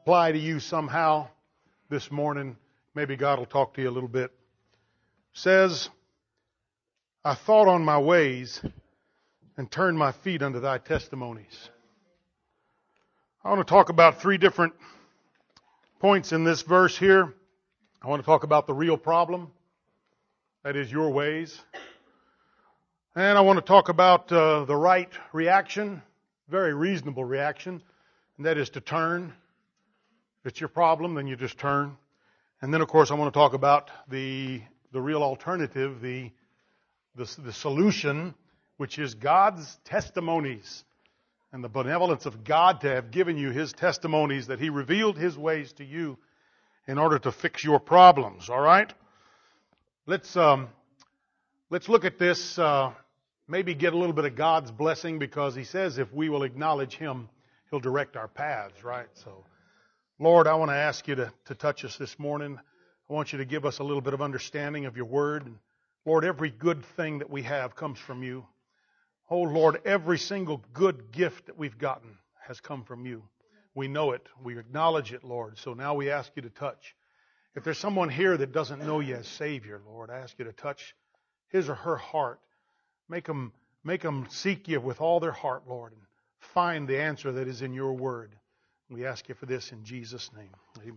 apply to you somehow this morning. Maybe God will talk to you a little bit. Says, I thought on my ways and turned my feet unto thy testimonies. I want to talk about three different points in this verse here. I want to talk about the real problem. That is your ways. And I want to talk about the right reaction, very reasonable reaction, and that is to turn. If it's your problem, then you just turn. And then, of course, I want to talk about the real alternative, the solution, which is God's testimonies and the benevolence of God to have given you His testimonies, that He revealed His ways to you in order to fix your problems. All right? Let's look at this, maybe get a little bit of God's blessing, because He says if we will acknowledge Him, He'll direct our paths, right? So, Lord, I want to ask you to touch us this morning. I want you to give us a little bit of understanding of your word. And Lord, every good thing that we have comes from you. Oh, Lord, every single good gift that we've gotten has come from you. We know it. We acknowledge it, Lord. So now we ask you to touch. If there's someone here that doesn't know you as Savior, Lord, I ask you to touch his or her heart. Make them seek you with all their heart, Lord, and find the answer that is in your word. We ask you for this in Jesus' name.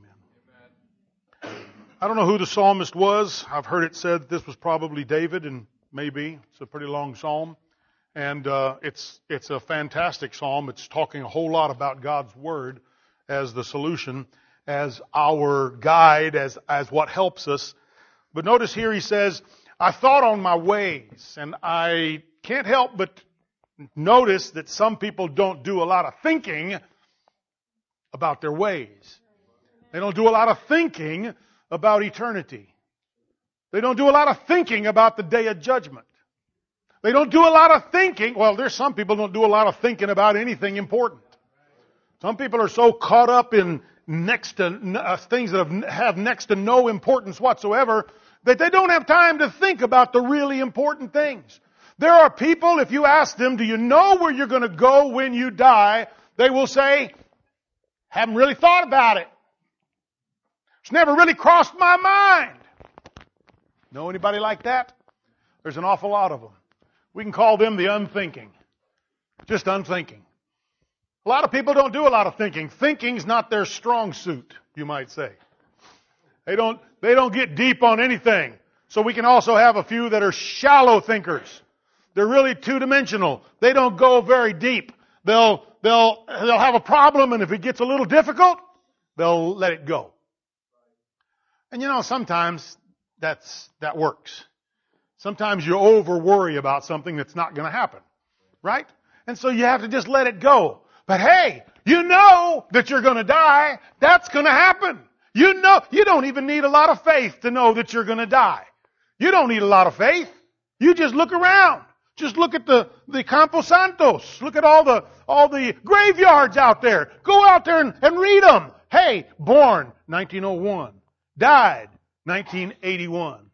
Amen. I don't know who the psalmist was. I've heard it said this was probably David, and maybe. It's a pretty long psalm. And it's a fantastic psalm. It's talking a whole lot about God's word as the solution, as our guide, as what helps us. But notice here he says, I thought on my ways. And I can't help but notice that some people don't do a lot of thinking about their ways. They don't do a lot of thinking about eternity. They don't do a lot of thinking about the day of judgment. They don't do a lot of thinking. Well, there's some people don't do a lot of thinking about anything important. Some people are so caught up in things that have next to no importance whatsoever that they don't have time to think about the really important things. There are people, if you ask them, do you know where you're going to go when you die? They will say, haven't really thought about it. It's never really crossed my mind. Know anybody like that? There's an awful lot of them. We can call them the unthinking. Just unthinking. A lot of people don't do a lot of thinking. Thinking's not their strong suit, you might say. They don't get deep on anything. So we can also have a few that are shallow thinkers. They're really two-dimensional. They don't go very deep. They'll have a problem, and if it gets a little difficult, they'll let it go. And sometimes that works. Sometimes you over-worry about something that's not going to happen. Right? And so you have to just let it go. But hey, you know that you're going to die. That's going to happen. You know, you don't even need a lot of faith to know that you're going to die. You don't need a lot of faith. You just look around. Just look at the Campo Santos. Look at all the graveyards out there. Go out there and read them. Hey, born 1901. Died 1981.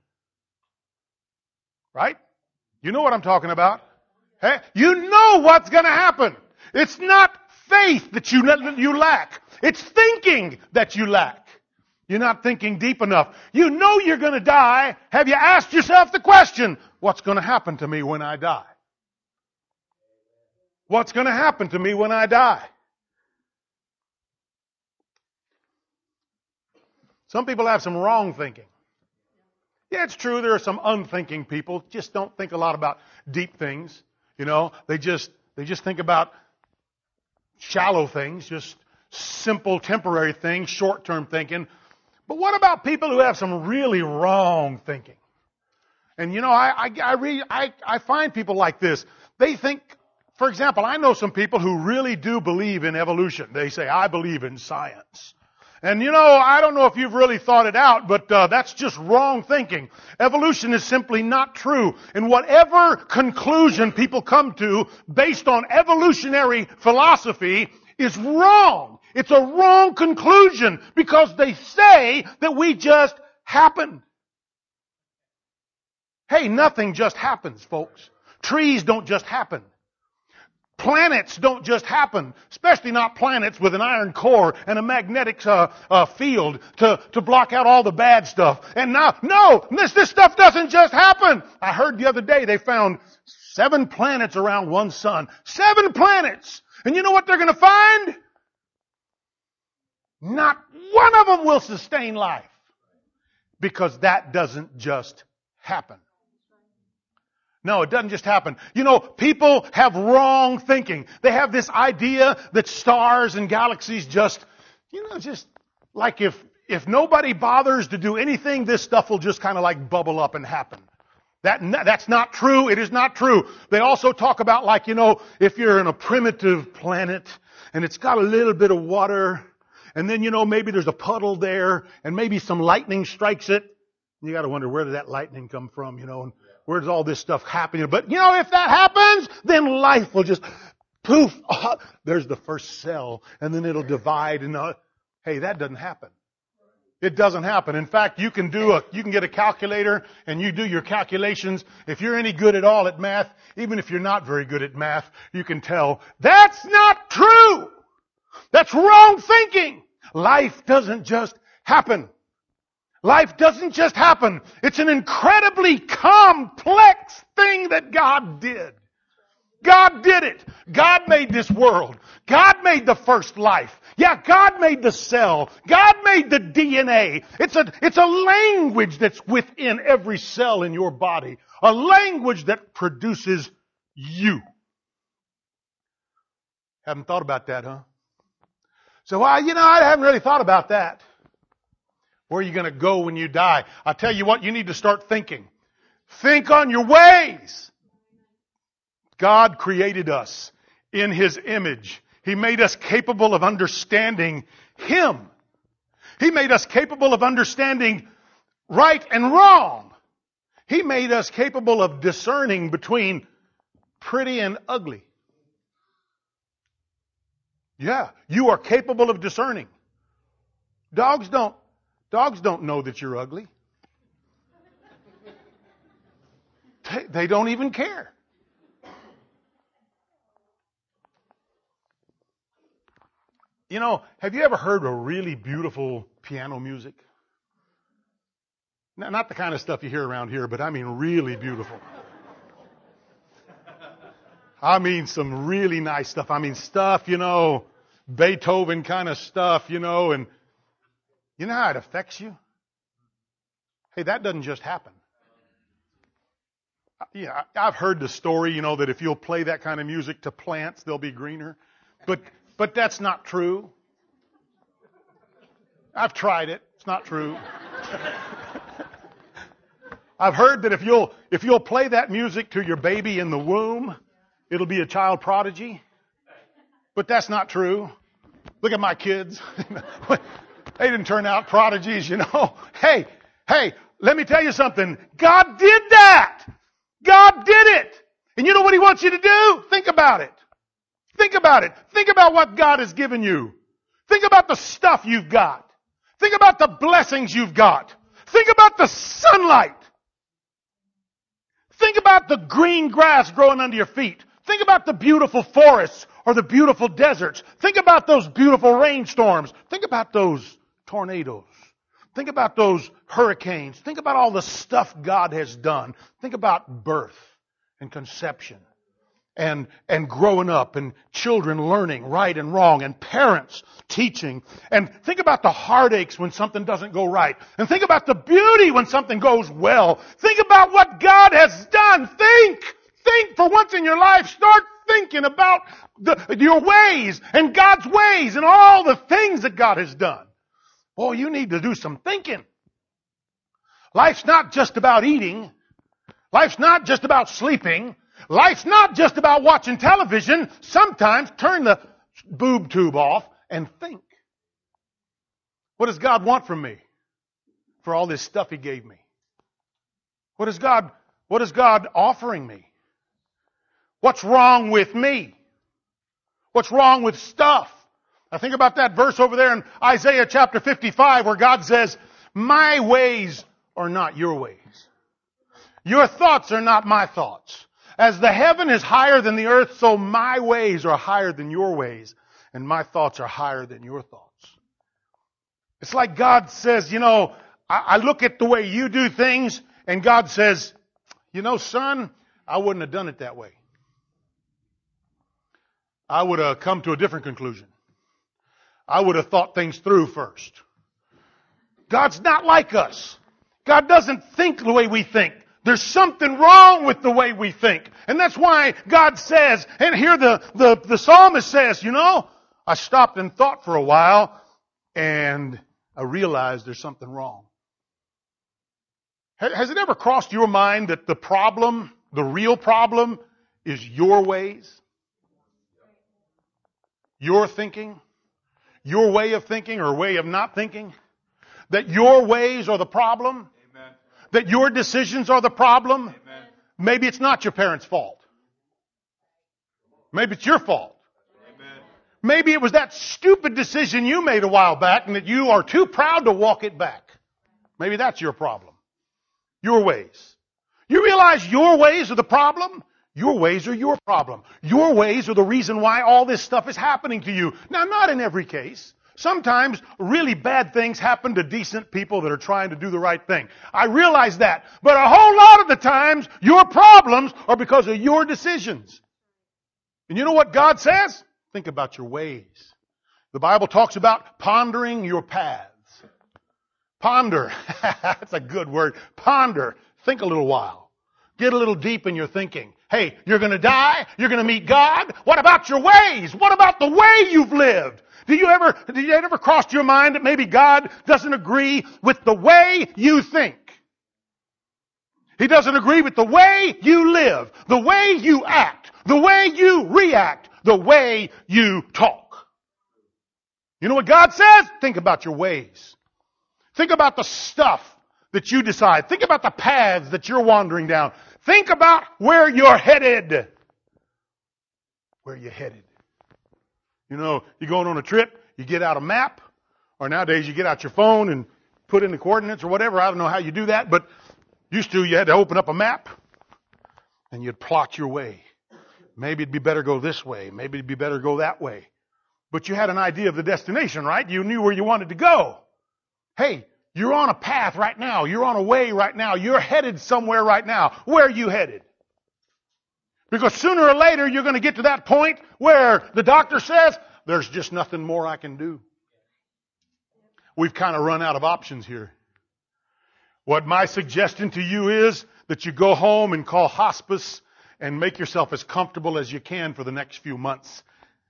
Right? You know what I'm talking about. Hey, you know what's going to happen. It's not faith that you lack. It's thinking that you lack. You're not thinking deep enough. You know you're going to die. Have you asked yourself the question, what's going to happen to me when I die? What's going to happen to me when I die? Some people have some wrong thinking. Yeah, it's true. There are some unthinking people. Just don't think a lot about deep things. They just think about shallow things, just simple temporary things, short-term thinking. But what about people who have some really wrong thinking? And I find people like this. They think, for example, I know some people who really do believe in evolution. They say, I believe in science. And I don't know if you've really thought it out, but that's just wrong thinking. Evolution is simply not true. And whatever conclusion people come to based on evolutionary philosophy is wrong. It's a wrong conclusion because they say that we just happened. Hey, nothing just happens, folks. Trees don't just happen. Planets don't just happen, especially not planets with an iron core and a magnetic field to block out all the bad stuff. And now, no, this stuff doesn't just happen. I heard the other day they found 7 planets around one sun. 7 planets! And you know what they're going to find? Not one of them will sustain life. Because that doesn't just happen. No, it doesn't just happen. You know, people have wrong thinking. They have this idea that stars and galaxies just like if nobody bothers to do anything, this stuff will just kind of like bubble up and happen. That's not true. It is not true. They also talk about if you're in a primitive planet and it's got a little bit of water and then, maybe there's a puddle there and maybe some lightning strikes it. You got to wonder, where did that lightning come from, and where does all this stuff happen? But, if that happens, then life will just poof. There's the first cell and then it'll divide and hey, that doesn't happen. It doesn't happen. In fact, you can get a calculator and you do your calculations. If you're any good at all at math, even if you're not very good at math, you can tell that's not true. That's wrong thinking. Life doesn't just happen. Life doesn't just happen. It's an incredibly complex thing that God did. God did it. God made this world. God made the first life. Yeah, God made the cell. God made the DNA. It's a language that's within every cell in your body. A language that produces you. Haven't thought about that, huh? So, I haven't really thought about that. Where are you going to go when you die? I'll tell you what, you need to start thinking. Think on your ways. God created us in His image. He made us capable of understanding Him. He made us capable of understanding right and wrong. He made us capable of discerning between pretty and ugly. Yeah, you are capable of discerning. Dogs don't know that you're ugly. They don't even care. Have you ever heard a really beautiful piano music? Not the kind of stuff you hear around here, but I mean really beautiful. I mean some really nice stuff. I mean stuff, Beethoven kind of stuff, and you know how it affects you? Hey, that doesn't just happen. Yeah, I've heard the story, that if you'll play that kind of music to plants, they'll be greener. But that's not true. I've tried it. It's not true. I've heard that if you'll play that music to your baby in the womb, it'll be a child prodigy. But that's not true. Look at my kids. They didn't turn out prodigies, Hey, let me tell you something. God did that. God did it. And you know what He wants you to do? Think about it. Think about it. Think about what God has given you. Think about the stuff you've got. Think about the blessings you've got. Think about the sunlight. Think about the green grass growing under your feet. Think about the beautiful forests or the beautiful deserts. Think about those beautiful rainstorms. Think about those tornadoes. Think about those hurricanes. Think about all the stuff God has done. Think about birth and conception and growing up and children learning right and wrong and parents teaching. And think about the heartaches when something doesn't go right. And think about the beauty when something goes well. Think about what God has done. Think for once in your life. Start thinking about your ways and God's ways and all the things that God has done. Oh, you need to do some thinking. Life's not just about eating. Life's not just about sleeping. Life's not just about watching television. Sometimes turn the boob tube off and think. What does God want from me for all this stuff He gave me? What is God offering me? What's wrong with me? What's wrong with stuff? I think about that verse over there in Isaiah chapter 55 where God says, my ways are not your ways. Your thoughts are not my thoughts. As the heaven is higher than the earth, so my ways are higher than your ways, and my thoughts are higher than your thoughts. It's like God says, I look at the way you do things, and God says, son, I wouldn't have done it that way. I would have come to a different conclusion. I would have thought things through first. God's not like us. God doesn't think the way we think. There's something wrong with the way we think. And that's why God says, and here the psalmist says, I stopped and thought for a while, and I realized there's something wrong. Has it ever crossed your mind that the real problem, is your ways? Your thinking? Your way of thinking or way of not thinking? That your ways are the problem? Amen. That your decisions are the problem? Amen. Maybe it's not your parents' fault. Maybe it's your fault. Amen. Maybe it was that stupid decision you made a while back and that you are too proud to walk it back. Maybe that's your problem. Your ways. You realize your ways are the problem? Your ways are your problem. Your ways are the reason why all this stuff is happening to you. Now, not in every case. Sometimes really bad things happen to decent people that are trying to do the right thing. I realize that. But a whole lot of the times, your problems are because of your decisions. And you know what God says? Think about your ways. The Bible talks about pondering your paths. Ponder. That's a good word. Ponder. Think a little while. Get a little deep in your thinking. Hey, you're going to die. You're going to meet God. What about your ways? What about the way you've lived? Did it ever cross your mind that maybe God doesn't agree with the way you think? He doesn't agree with the way you live, the way you act, the way you react, the way you talk. You know what God says? Think about your ways. Think about the stuff that you decide. Think about the paths that you're wandering down. Think about where you're headed. Where you're headed. You're going on a trip, you get out a map, or nowadays you get out your phone and put in the coordinates or whatever. I don't know how you do that, but used to you had to open up a map and you'd plot your way. Maybe it'd be better go this way. Maybe it'd be better go that way. But you had an idea of the destination, right? You knew where you wanted to go. Hey, you're on a path right now. You're on a way right now. You're headed somewhere right now. Where are you headed? Because sooner or later you're going to get to that point where the doctor says, there's just nothing more I can do. We've kind of run out of options here. What my suggestion to you is that you go home and call hospice and make yourself as comfortable as you can for the next few months.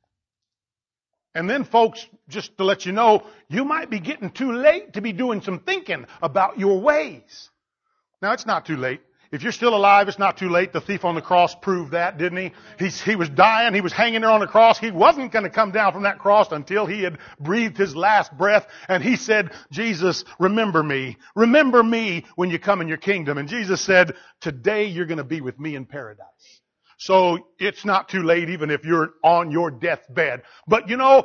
And then, folks, just to let you know, you might be getting too late to be doing some thinking about your ways. Now, it's not too late. If you're still alive, it's not too late. The thief on the cross proved that, didn't he? He was dying. He was hanging there on the cross. He wasn't going to come down from that cross until he had breathed his last breath. And he said, Jesus, remember me. Remember me when you come in your kingdom. And Jesus said, today you're going to be with me in paradise. So it's not too late even if you're on your deathbed. But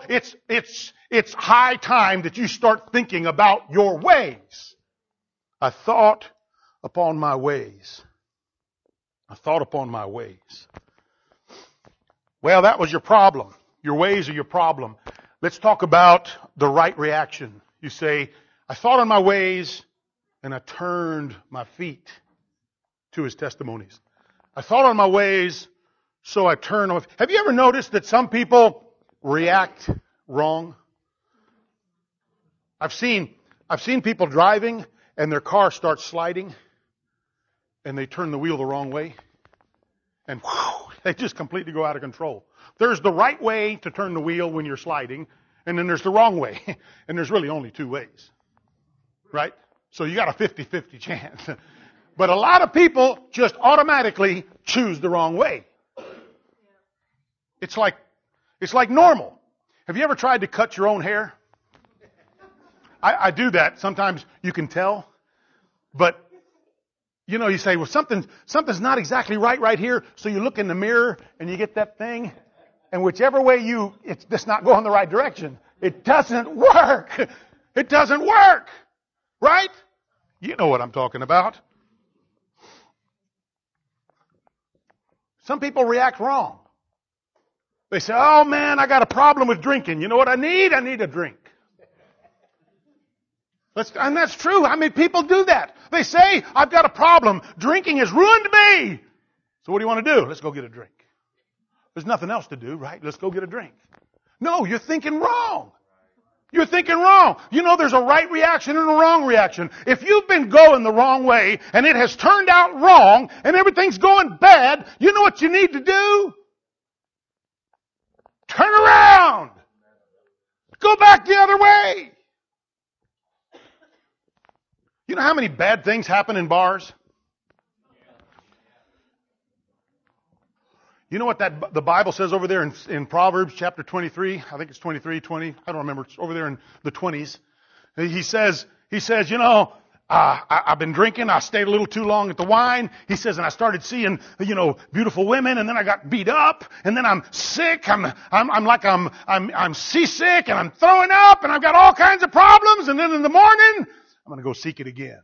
it's high time that you start thinking about your ways. I thought upon my ways. I thought upon my ways. Well, that was your problem. Your ways are your problem. Let's talk about the right reaction. You say, I thought on my ways and I turned my feet to his testimonies. I thought on my ways, so I turned on. Have you ever noticed that some people react wrong? I've seen people driving and their car starts sliding and they turn the wheel the wrong way and whew, they just completely go out of control. There's the right way to turn the wheel when you're sliding, and then there's the wrong way. And there's really only two ways. Right? So you got a 50-50 chance. But a lot of people just automatically choose the wrong way. It's like normal. Have you ever tried to cut your own hair? I do that. Sometimes you can tell. But, you say, well, something's not exactly right here. So you look in the mirror and you get that thing. And whichever way it's just not going the right direction. It doesn't work. It doesn't work. Right? You know what I'm talking about. Some people react wrong. They say, oh man, I got a problem with drinking. You know what I need? I need a drink. And that's true. I mean, people do that. They say, I've got a problem. Drinking has ruined me. So what do you want to do? Let's go get a drink. There's nothing else to do, right? Let's go get a drink. No, you're thinking wrong. You're thinking wrong. You know, there's a right reaction and a wrong reaction. If you've been going the wrong way and it has turned out wrong and everything's going bad, you know what you need to do? Turn around. Go back the other way. You know how many bad things happen in bars? You know what the Bible says over there in Proverbs chapter 23? I think it's 23, 20. I don't remember. It's over there in the 20s. He says, you know, I've been drinking. I stayed a little too long at the wine. He says, and I started seeing, you know, beautiful women, and then I got beat up, and then I'm sick. I'm seasick, and I'm throwing up, and I've got all kinds of problems, and then in the morning, I'm going to go seek it again.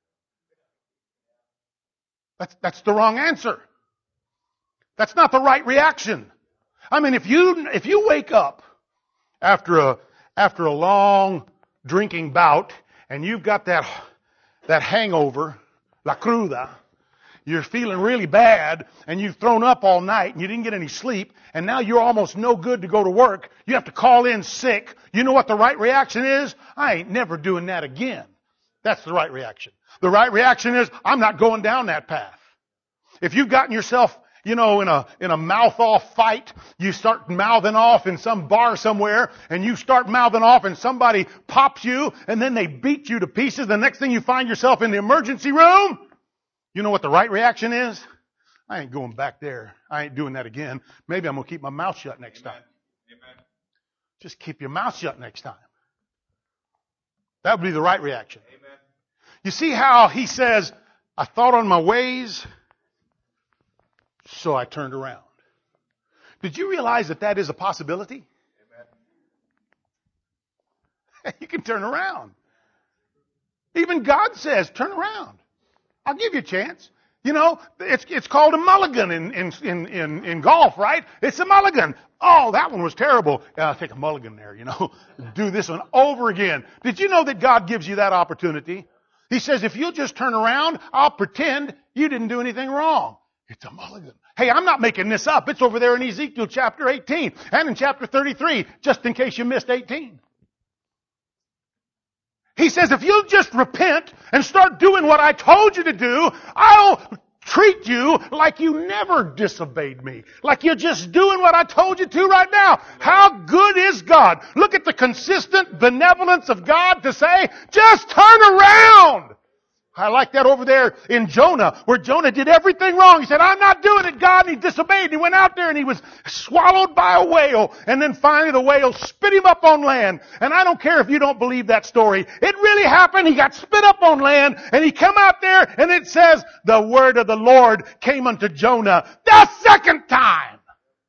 That's the wrong answer. That's not the right reaction. I mean, if you wake up after a long drinking bout and you've got that hangover, la cruda, you're feeling really bad and you've thrown up all night and you didn't get any sleep and now you're almost no good to go to work. You have to call in sick. You know what the right reaction is? I ain't never doing that again. That's the right reaction. The right reaction is, I'm not going down that path. If you've gotten yourself, you know, in a mouth-off fight, you start mouthing off in some bar somewhere, and you start mouthing off and somebody pops you, and then they beat you to pieces. The next thing you find yourself in the emergency room, you know what the right reaction is? I ain't going back there. I ain't doing that again. Maybe I'm going to keep my mouth shut next time. Amen. Just keep your mouth shut next time. That would be the right reaction. Amen. You see how he says, I thought on my ways, so I turned around. Did you realize that is a possibility? Amen. You can turn around. Even God says, turn around. I'll give you a chance. You know, it's called a mulligan in golf, right? It's a mulligan. Oh, that one was terrible. I'll take a mulligan there, you know. Do this one over again. Did you know that God gives you that opportunity? He says, if you'll just turn around, I'll pretend you didn't do anything wrong. It's a mulligan. Hey, I'm not making this up. It's over there in Ezekiel chapter 18 and in chapter 33, just in case you missed 18. He says, if you'll just repent and start doing what I told you to do, I'll treat you like you never disobeyed me. Like you're just doing what I told you to right now. How good is God? Look at the consistent benevolence of God to say, just turn around. I like that over there in Jonah, where Jonah did everything wrong. He said, I'm not doing it, God. And he disobeyed. And he went out there and he was swallowed by a whale. And then finally the whale spit him up on land. And I don't care if you don't believe that story. It really happened. He got spit up on land and he come out there and it says, the word of the Lord came unto Jonah the second time.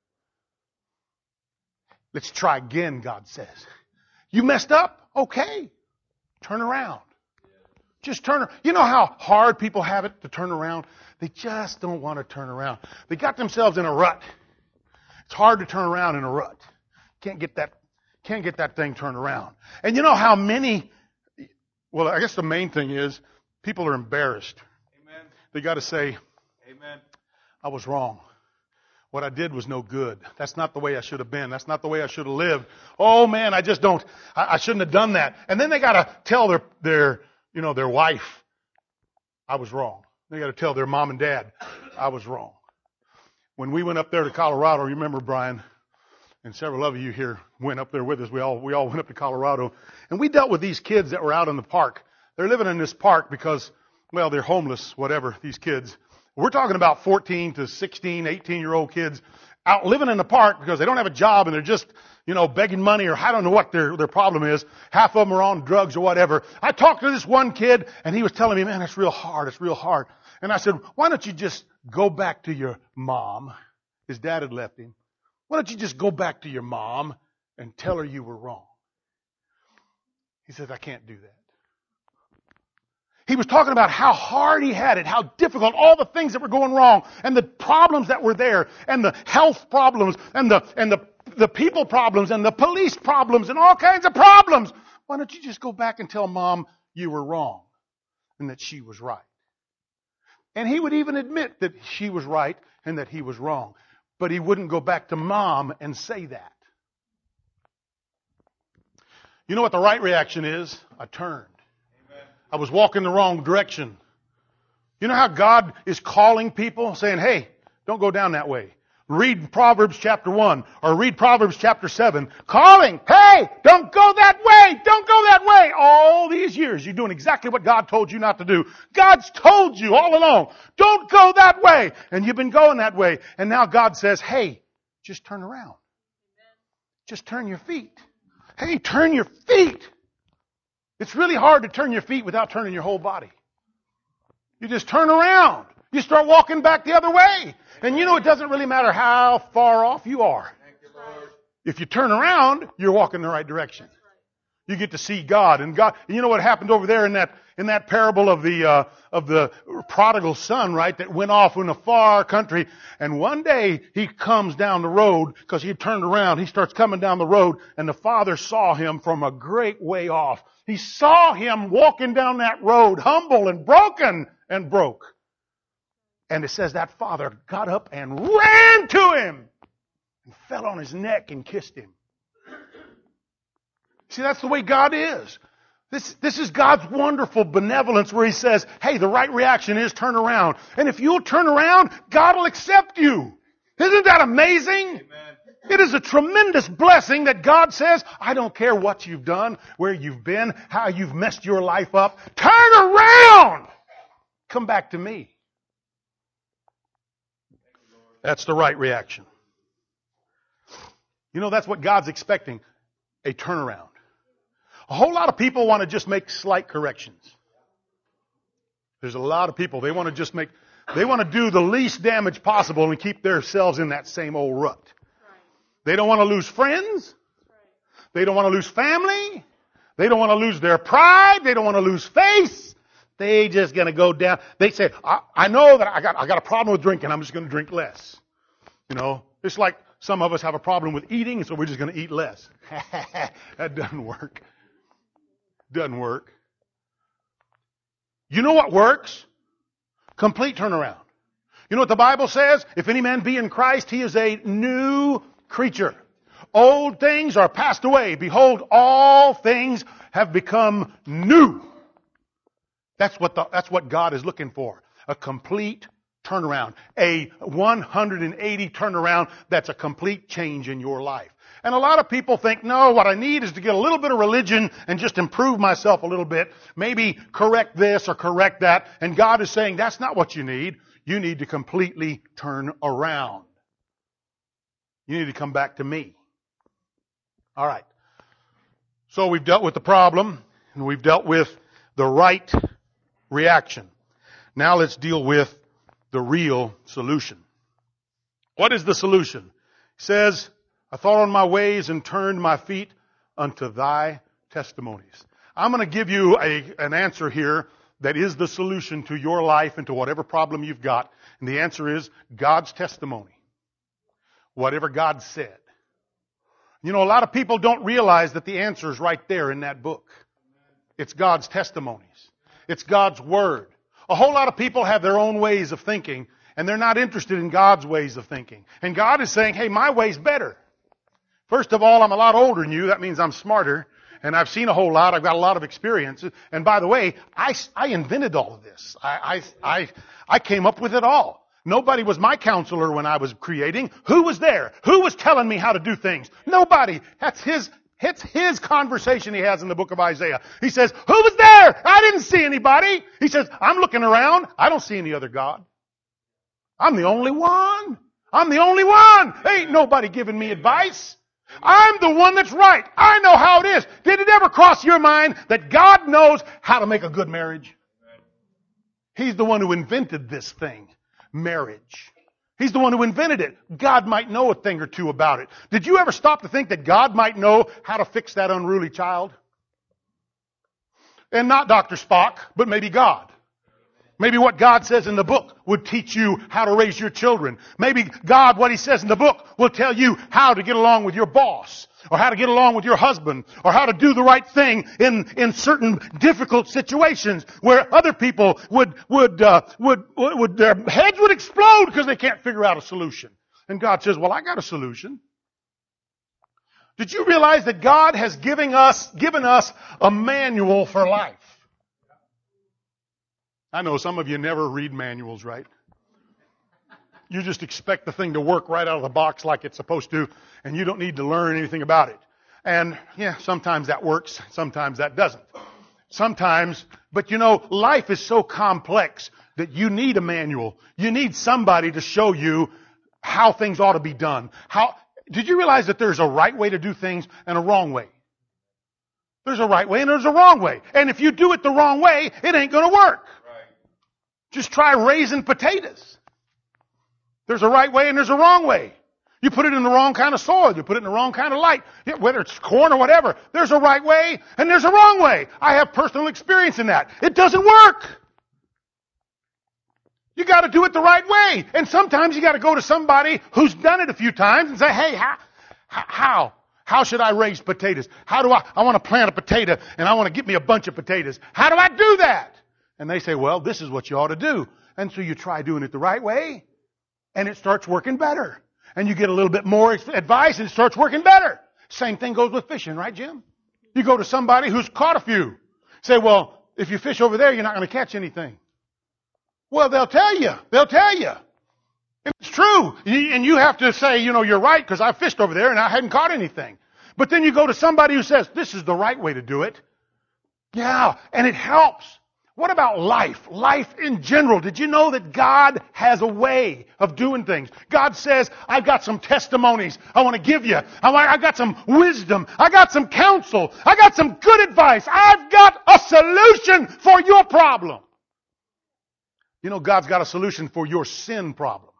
Let's try again, God says. You messed up? Okay. Turn around. Just turn. You know how hard people have it to turn around? They just don't want to turn around. They got themselves in a rut. It's hard to turn around in a rut. Can't get that thing turned around. And you know how many, well, I guess the main thing is people are embarrassed. Amen. They got to say, amen, I was wrong. What I did was no good. That's not the way I should have been. That's not the way I should have lived. Oh man, I shouldn't have done that. And then they got to tell their wife, I was wrong. They got to tell their mom and dad, I was wrong. When we went up there to Colorado, you remember, Brian, and several of you here went up there with us. We all went up to Colorado, and we dealt with these kids that were out in the park. They're living in this park because, well, they're homeless, whatever, these kids. We're talking about 14 to 16, 18-year-old kids out living in the park because they don't have a job and they're just, begging money, or I don't know what their problem is. Half of them are on drugs or whatever. I talked to this one kid and he was telling me, man, it's real hard. It's real hard. And I said, why don't you just go back to your mom? His dad had left him. Why don't you just go back to your mom and tell her you were wrong? He says, I can't do that. He was talking about how hard he had it, how difficult, all the things that were going wrong, and the problems that were there, and the health problems, and the people problems, and the police problems, and all kinds of problems. Why don't you just go back and tell Mom you were wrong and that she was right? And he would even admit that she was right and that he was wrong. But he wouldn't go back to Mom and say that. You know what the right reaction is? I turned. I was walking the wrong direction. You know how God is calling people, saying, hey, don't go down that way. Read Proverbs chapter 1 or read Proverbs chapter 7. Calling, hey, don't go that way. Don't go that way. All these years you're doing exactly what God told you not to do. God's told you all along, don't go that way. And you've been going that way. And now God says, hey, just turn around. Just turn your feet. Hey, turn your feet. It's really hard to turn your feet without turning your whole body. You just turn around. You start walking back the other way. And you know, it doesn't really matter how far off you are. If you turn around, you're walking the right direction. You get to see God. And God, you know what happened over there in that parable of the prodigal son, right? That went off in a far country. And one day he comes down the road because he turned around. He starts coming down the road and the father saw him from a great way off. He saw him walking down that road, humble and broken and broke. And it says that father got up and ran to him and fell on his neck and kissed him. See, that's the way God is. This is God's wonderful benevolence where He says, hey, the right reaction is turn around. And if you'll turn around, God will accept you. Isn't that amazing? Amen. It is a tremendous blessing that God says, I don't care what you've done, where you've been, how you've messed your life up. Turn around! Come back to me. That's the right reaction. You know, that's what God's expecting. A turnaround. A whole lot of people want to just make slight corrections. There's a lot of people, they want to do the least damage possible and keep themselves in that same old rut. They don't want to lose friends. They don't want to lose family. They don't want to lose their pride. They don't want to lose face. They just going to go down. They say, I know that I got a problem with drinking. I'm just going to drink less. You know, it's like some of us have a problem with eating, so we're just going to eat less. That doesn't work. Doesn't work. You know what works? Complete turnaround. You know what the Bible says? If any man be in Christ, he is a new creature. Old things are passed away. Behold, all things have become new. That's what God is looking for. A complete turnaround. A 180 turnaround that's a complete change in your life. And a lot of people think, no, what I need is to get a little bit of religion and just improve myself a little bit. Maybe correct this or correct that. And God is saying, that's not what you need. You need to completely turn around. You need to come back to me. All right. So we've dealt with the problem and we've dealt with the right reaction. Now let's deal with the real solution. What is the solution? It says, I thought on my ways and turned my feet unto thy testimonies. I'm going to give you an answer here that is the solution to your life and to whatever problem you've got. And the answer is God's testimony. Whatever God said. You know, a lot of people don't realize that the answer is right there in that book. It's God's testimonies. It's God's Word. A whole lot of people have their own ways of thinking, and they're not interested in God's ways of thinking. And God is saying, hey, my way's better. First of all, I'm a lot older than you. That means I'm smarter. And I've seen a whole lot. I've got a lot of experience. And by the way, I invented all of this. I came up with it all. Nobody was my counselor when I was creating. Who was there? Who was telling me how to do things? Nobody. That's his conversation he has in the book of Isaiah. He says, who was there? I didn't see anybody. He says, I'm looking around. I don't see any other God. I'm the only one. I'm the only one. Ain't nobody giving me advice. I'm the one that's right. I know how it is. Did it ever cross your mind that God knows how to make a good marriage? He's the one who invented this thing, marriage. He's the one who invented it. God might know a thing or two about it. Did you ever stop to think that God might know how to fix that unruly child? And not Dr. Spock, but maybe God. Maybe what God says in the book would teach you how to raise your children. Maybe God, what He says in the book, will tell you how to get along with your boss, or how to get along with your husband, or how to do the right thing in certain difficult situations where other people their heads would explode because they can't figure out a solution. And God says, well, I got a solution. Did you realize that God has given us a manual for life? I know some of you never read manuals, right? You just expect the thing to work right out of the box like it's supposed to, and you don't need to learn anything about it. And yeah, sometimes that works, sometimes that doesn't. Sometimes, but you know, life is so complex that you need a manual. You need somebody to show you how things ought to be done. Did you realize that there's a right way to do things and a wrong way? There's a right way and there's a wrong way. And if you do it the wrong way, it ain't going to work. Just try raising potatoes. There's a right way and there's a wrong way. You put it in the wrong kind of soil. You put it in the wrong kind of light. Whether it's corn or whatever, there's a right way and there's a wrong way. I have personal experience in that. It doesn't work. You got to do it the right way. And sometimes you got to go to somebody who's done it a few times and say, hey, how should I raise potatoes? I want to plant a potato and I want to get me a bunch of potatoes. How do I do that? And they say, well, this is what you ought to do. And so you try doing it the right way, and it starts working better. And you get a little bit more advice, and it starts working better. Same thing goes with fishing, right, Jim? You go to somebody who's caught a few. Say, well, if you fish over there, you're not going to catch anything. Well, they'll tell you. They'll tell you. It's true. And you have to say, you know, you're right, because I fished over there, and I hadn't caught anything. But then you go to somebody who says, this is the right way to do it. Yeah, and it helps. What about life? Life in general. Did you know that God has a way of doing things? God says, I've got some testimonies I want to give you. I got some wisdom. I got some counsel. I got some good advice. I've got a solution for your problem. You know, God's got a solution for your sin problem.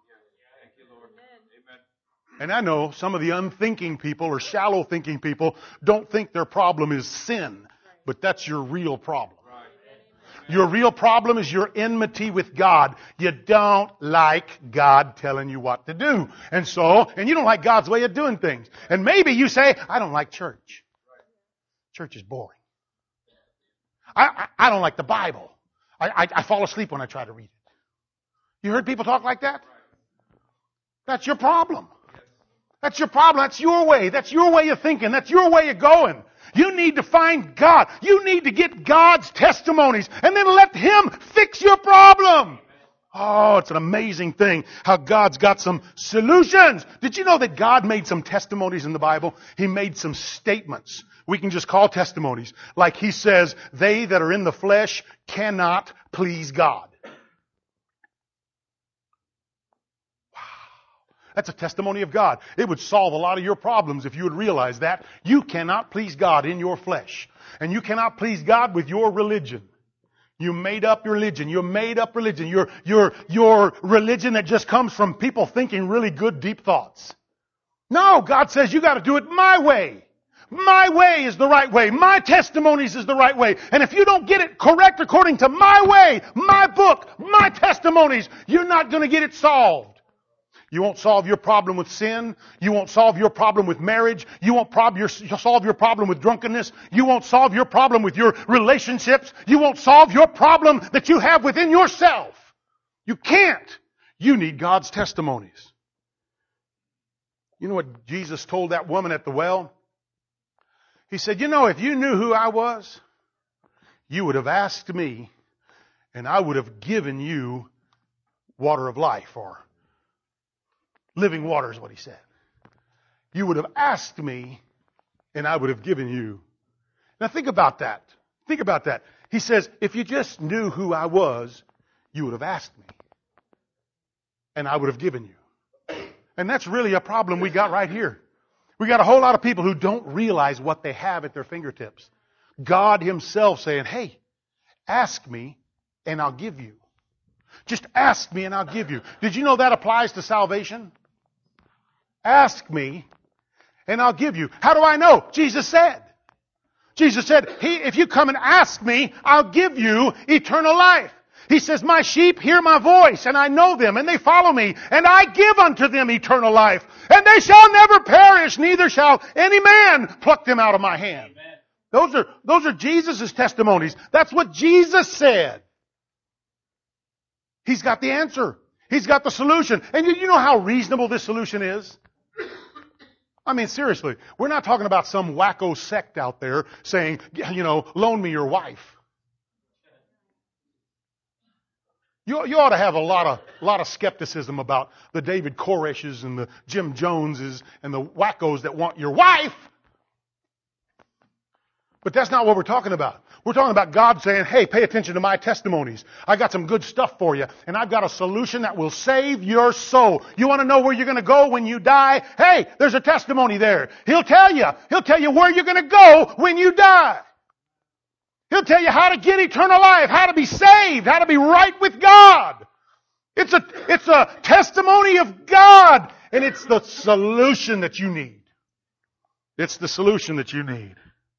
And I know some of the unthinking people or shallow thinking people don't think their problem is sin, but that's your real problem. Your real problem is your enmity with God. You don't like God telling you what to do. And you don't like God's way of doing things. And maybe you say, I don't like church. Church is boring. I don't like the Bible. I fall asleep when I try to read it. You heard people talk like that? That's your problem. That's your problem. That's your way. That's your way of thinking. That's your way of going. You need to find God. You need to get God's testimonies and then let Him fix your problem. Oh, it's an amazing thing how God's got some solutions. Did you know that God made some testimonies in the Bible? He made some statements. We can just call testimonies. Like He says, they that are in the flesh cannot please God. That's a testimony of God. It would solve a lot of your problems if you would realize that. You cannot please God in your flesh. And you cannot please God with your religion. You made up your religion. You made up religion. Your religion that just comes from people thinking really good, deep thoughts. No, God says you got to do it my way. My way is the right way. My testimonies is the right way. And if you don't get it correct according to my way, my book, my testimonies, you're not going to get it solved. You won't solve your problem with sin. You won't solve your problem with marriage. You won't solve your problem with drunkenness. You won't solve your problem with your relationships. You won't solve your problem that you have within yourself. You can't. You need God's testimonies. You know what Jesus told that woman at the well? He said, you know, if you knew who I was, you would have asked me, and I would have given you water of life, or living water is what He said. You would have asked me, and I would have given you. Now think about that. Think about that. He says, if you just knew who I was, you would have asked me, and I would have given you. And that's really a problem we got right here. We got a whole lot of people who don't realize what they have at their fingertips. God Himself saying, hey, ask me, and I'll give you. Just ask me and I'll give you. Did you know that applies to salvation? Ask me and I'll give you. How do I know? Jesus said. Jesus said, if you come and ask me, I'll give you eternal life. He says, my sheep hear my voice, and I know them, and they follow me, and I give unto them eternal life, and they shall never perish, neither shall any man pluck them out of my hand. Amen. Those are Jesus' testimonies. That's what Jesus said. He's got the answer. He's got the solution. And you know how reasonable this solution is? I mean, seriously, we're not talking about some wacko sect out there saying, loan me your wife. You ought to have a lot of skepticism about the David Koreshes and the Jim Joneses and the wackos that want your wife. But that's not what we're talking about. We're talking about God saying, hey, pay attention to my testimonies. I got some good stuff for you, and I've got a solution that will save your soul. You want to know where you're going to go when you die? Hey, there's a testimony there. He'll tell you. He'll tell you where you're going to go when you die. He'll tell you how to get eternal life, how to be saved, how to be right with God. It's a testimony of God, and it's the solution that you need. It's the solution that you need.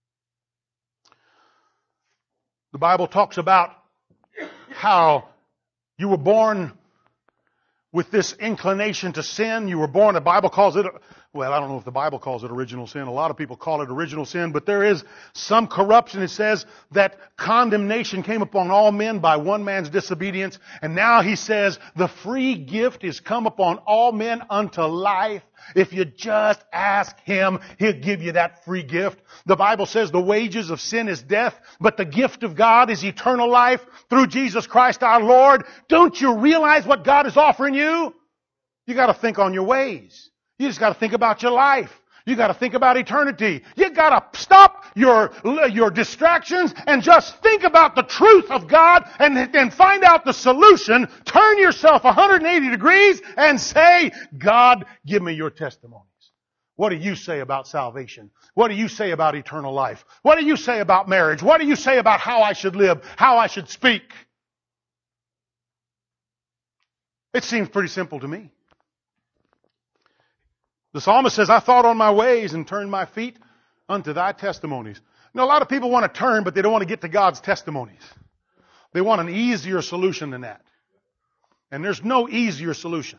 The Bible talks about how you were born with this inclination to sin. You were born, the Bible calls it, well, I don't know if the Bible calls it original sin. A lot of people call it original sin, but there is some corruption. It says that condemnation came upon all men by one man's disobedience. And now he says the free gift is come upon all men unto life. If you just ask Him, He'll give you that free gift. The Bible says the wages of sin is death, but the gift of God is eternal life through Jesus Christ our Lord. Don't you realize what God is offering you? You got to think on your ways. You just got to think about your life. You got to think about eternity. You got to stop your distractions and just think about the truth of God and find out the solution. Turn yourself 180 degrees and say, God, give me your testimonies. What do you say about salvation? What do you say about eternal life? What do you say about marriage? What do you say about how I should live, how I should speak? It seems pretty simple to me. The psalmist says, I thought on my ways and turned my feet unto thy testimonies. Now, a lot of people want to turn, but they don't want to get to God's testimonies. They want an easier solution than that. And there's no easier solution.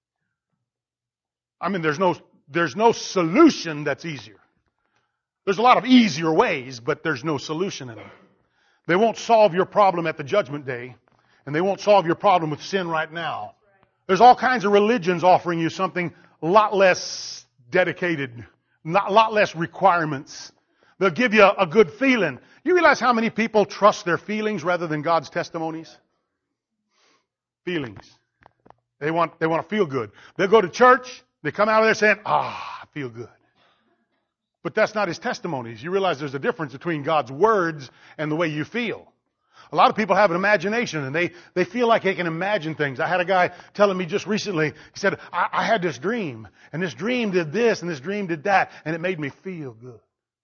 I mean, there's no solution that's easier. There's a lot of easier ways, but there's no solution in them. They won't solve your problem at the judgment day, and they won't solve your problem with sin right now. There's all kinds of religions offering you something a lot less dedicated, a lot less requirements. They'll give you a good feeling. You realize how many people trust their feelings rather than God's testimonies? Feelings. They want to feel good. They'll go to church, they come out of there saying, I feel good. But that's not His testimonies. You realize there's a difference between God's words and the way you feel. A lot of people have an imagination and they feel like they can imagine things. I had a guy telling me just recently, he said, I had this dream, and this dream did this, and this dream did that, and it made me feel good.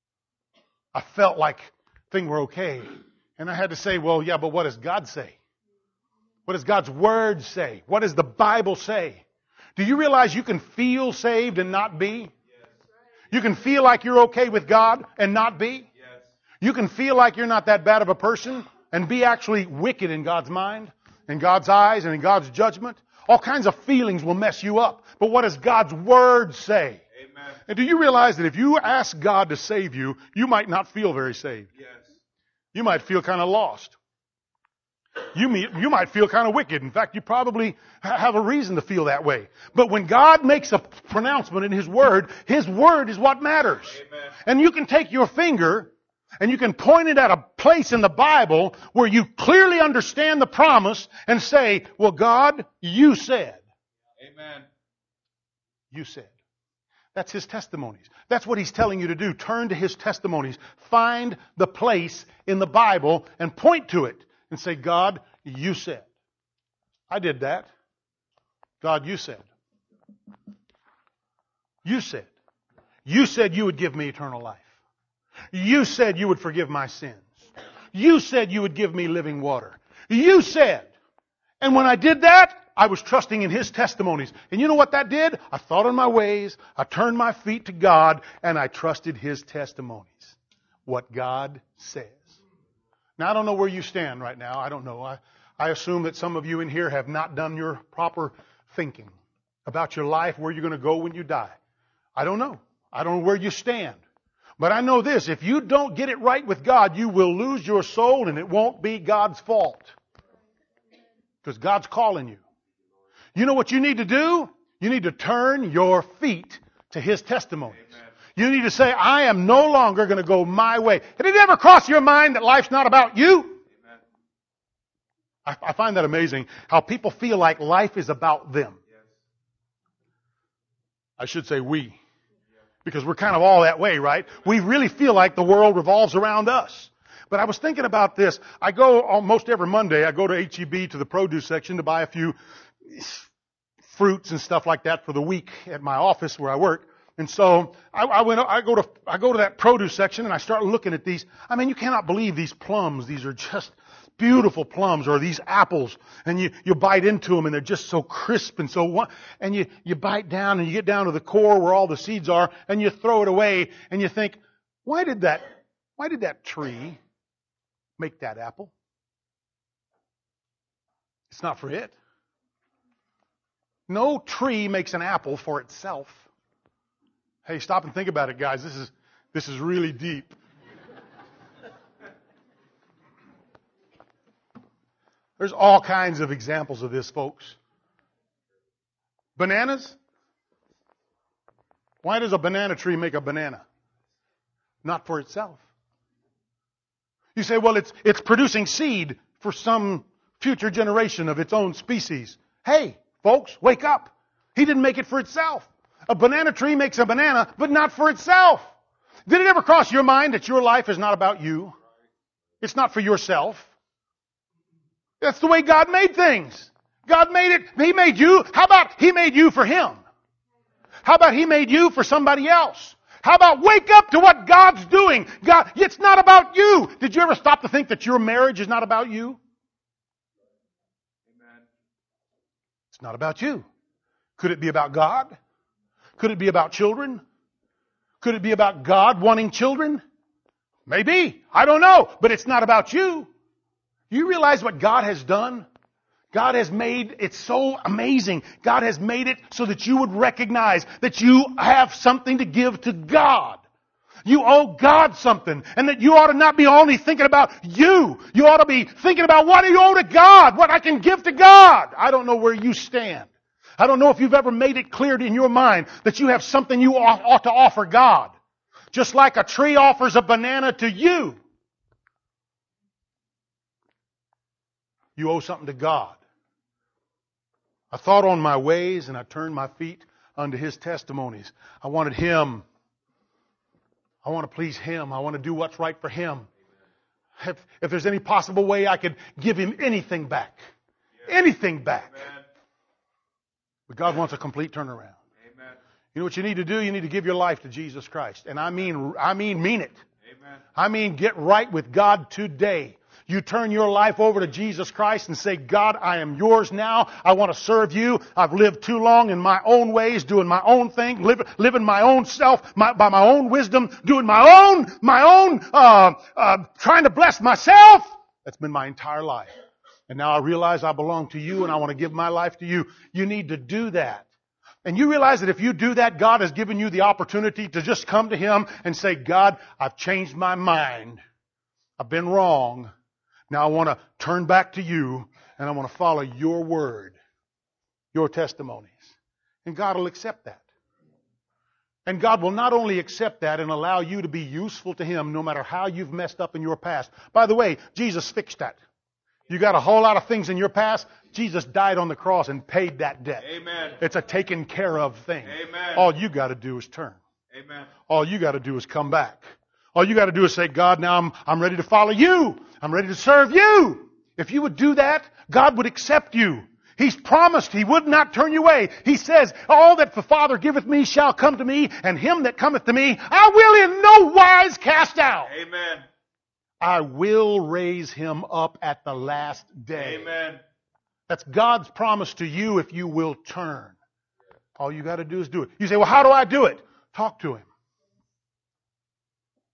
I felt like things were okay. And I had to say, well, yeah, but what does God say? What does God's Word say? What does the Bible say? Do you realize you can feel saved and not be? Yes. You can feel like you're okay with God and not be? Yes. You can feel like you're not that bad of a person and be actually wicked in God's mind, in God's eyes, and in God's judgment. All kinds of feelings will mess you up. But what does God's Word say? Amen. And do you realize that if you ask God to save you, you might not feel very saved? Yes. You might feel kind of lost. You might feel kind of wicked. In fact, you probably have a reason to feel that way. But when God makes a pronouncement in His Word is what matters. Amen. And you can take your finger and you can point it at a place in the Bible where you clearly understand the promise and say, well, God, you said. Amen. You said. That's His testimonies. That's what He's telling you to do. Turn to His testimonies. Find the place in the Bible and point to it and say, God, you said. I did that. God, you said. You said. You said you would give me eternal life. You said you would forgive my sins. You said you would give me living water. You said. And when I did that, I was trusting in His testimonies. And you know what that did? I thought on my ways, I turned my feet to God, and I trusted His testimonies. what God says. Now, I don't know where you stand right now. I don't know. I assume that some of you in here have not done your proper thinking about your life, where you're going to go when you die. I don't know. I don't know where you stand. But I know this. If you don't get it right with God, you will lose your soul, and it won't be God's fault. Because God's calling you. You know what you need to do? You need to turn your feet to His testimonies. Amen. You need to say, I am no longer going to go my way. Did it ever cross your mind that life's not about you? Amen. I find that amazing, how people feel like life is about them. Yes. I should say we. Because we're kind of all that way, right? We really feel like the world revolves around us. But I was thinking about this. I go almost every Monday, I go to H-E-B to the produce section to buy a few fruits and stuff like that for the week at my office where I work. And so I go to that produce section and I start looking at these. I mean, you cannot believe these plums. These are just beautiful plums, or these apples. And you bite into them and they're just so crisp and so, and you bite down and you get down to the core where all the seeds are and you throw it away and you think, why did that tree make that apple? It's not for it. No tree makes an apple for itself. Hey, stop and think about it, guys. This is really deep. There's all kinds of examples of this, folks. Bananas? Why does a banana tree make a banana? Not for itself. You say, well, it's producing seed for some future generation of its own species. Hey, folks, wake up. He didn't make it for itself. A banana tree makes a banana, but not for itself. Did it ever cross your mind that your life is not about you? It's not for yourself. That's the way God made things. God made it. He made you. How about He made you for Him? How about He made you for somebody else? How about wake up to what God's doing? God, it's not about you. Did you ever stop to think that your marriage is not about you? Amen. It's not about you. Could it be about God? Could it be about children? Could it be about God wanting children? Maybe. I don't know. But it's not about you. You realize what God has done? God has made it so amazing. God has made it so that you would recognize that you have something to give to God. You owe God something. And that you ought to not be only thinking about you. You ought to be thinking about what do you owe to God? What I can give to God. I don't know where you stand. I don't know if you've ever made it clear in your mind that you have something you ought to offer God. Just like a tree offers a banana to you. You owe something to God. I thought on my ways and I turned my feet unto His testimonies. I wanted Him. I want to please Him. I want to do what's right for Him. If there's any possible way I could give Him anything back. Anything back. Amen. But God wants a complete turnaround. Amen. You know what you need to do? You need to give your life to Jesus Christ. And I mean it. Amen. I mean get right with God today. You turn your life over to Jesus Christ and say, God, I am yours now. I want to serve you. I've lived too long in my own ways, doing my own thing, living my own self, by my own wisdom, doing my own, trying to bless myself. That's been my entire life. And now I realize I belong to you and I want to give my life to you. You need to do that. And you realize that if you do that, God has given you the opportunity to just come to Him and say, God, I've changed my mind. I've been wrong. Now I want to turn back to you and I want to follow your word, your testimonies. And God will accept that. And God will not only accept that and allow you to be useful to Him no matter how you've messed up in your past. By the way, Jesus fixed that. You got a whole lot of things in your past. Jesus died on the cross and paid that debt. Amen. It's a taken care of thing. Amen. All you got to do is turn. Amen. All you got to do is come back. All you got to do is say, God, now I'm ready to follow you. I'm ready to serve you. If you would do that, God would accept you. He's promised He would not turn you away. He says, all that the Father giveth me shall come to me, and him that cometh to me I will in no wise cast out. Amen. I will raise him up at the last day. Amen. That's God's promise to you if you will turn. All you got to do is do it. You say, well, how do I do it? Talk to Him.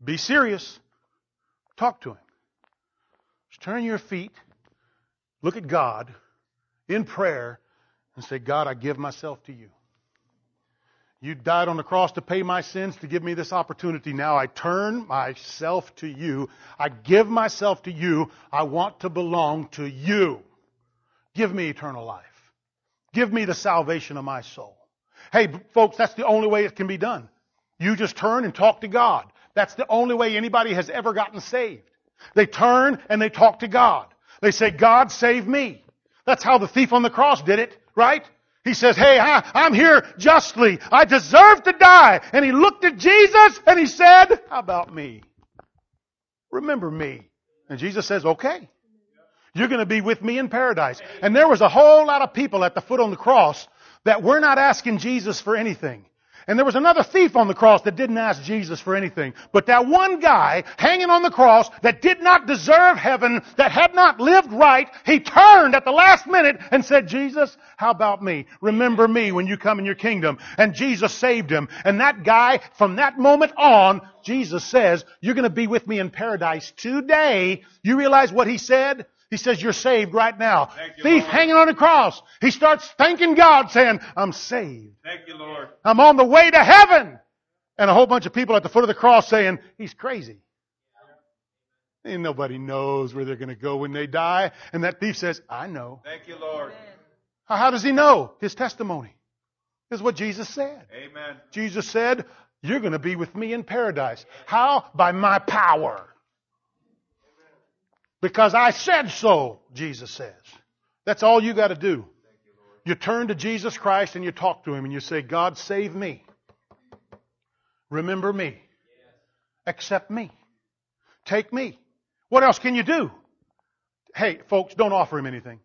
Be serious. Talk to Him. Just turn your feet. Look at God in prayer and say, God, I give myself to you. You died on the cross to pay my sins, to give me this opportunity. Now I turn myself to you. I give myself to you. I want to belong to you. Give me eternal life. Give me the salvation of my soul. Hey, folks, that's the only way it can be done. You just turn and talk to God. That's the only way anybody has ever gotten saved. They turn and they talk to God. They say, God, save me. That's how the thief on the cross did it, right? He says, hey, I'm here justly. I deserve to die. And he looked at Jesus and he said, how about me? Remember me. And Jesus says, okay. You're going to be with me in paradise. And there was a whole lot of people at the foot on the cross that were not asking Jesus for anything. And there was another thief on the cross that didn't ask Jesus for anything. But that one guy hanging on the cross that did not deserve heaven, that had not lived right, he turned at the last minute and said, Jesus, how about me? Remember me when you come in your kingdom. And Jesus saved him. And that guy, from that moment on, Jesus says, you're going to be with me in paradise today. You realize what he said? He says, you're saved right now. Thief Lord. Hanging on the cross. He starts thanking God, saying, I'm saved. Thank you, Lord. I'm on the way to heaven. And a whole bunch of people at the foot of the cross saying, he's crazy. And nobody knows where they're going to go when they die. And that thief says, I know. Thank you, Lord. How does he know? His testimony. This is what Jesus said. Amen. Jesus said, you're going to be with me in paradise. How? By my power. Because I said so, Jesus says. That's all you got to do. You turn to Jesus Christ and you talk to Him and you say, God, save me. Remember me. Accept me. Take me. What else can you do? Hey, folks, don't offer Him anything.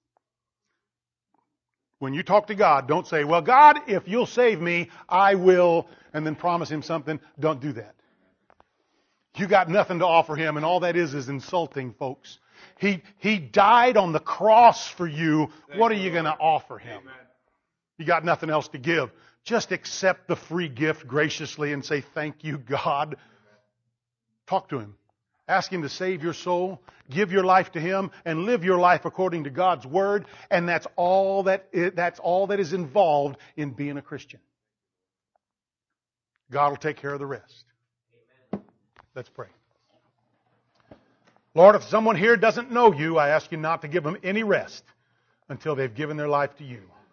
When you talk to God, don't say, well, God, if you'll save me, I will, and then promise Him something. Don't do that. You got nothing to offer Him, and all that is insulting, folks. He died on the cross for you. What are you going to offer Him? You got nothing else to give. Just accept the free gift graciously and say, thank you, God. Talk to Him. Ask Him to save your soul. Give your life to Him and live your life according to God's Word. And that's all that is involved in being a Christian. God will take care of the rest. Let's pray. Lord, if someone here doesn't know You, I ask You not to give them any rest until they've given their life to You.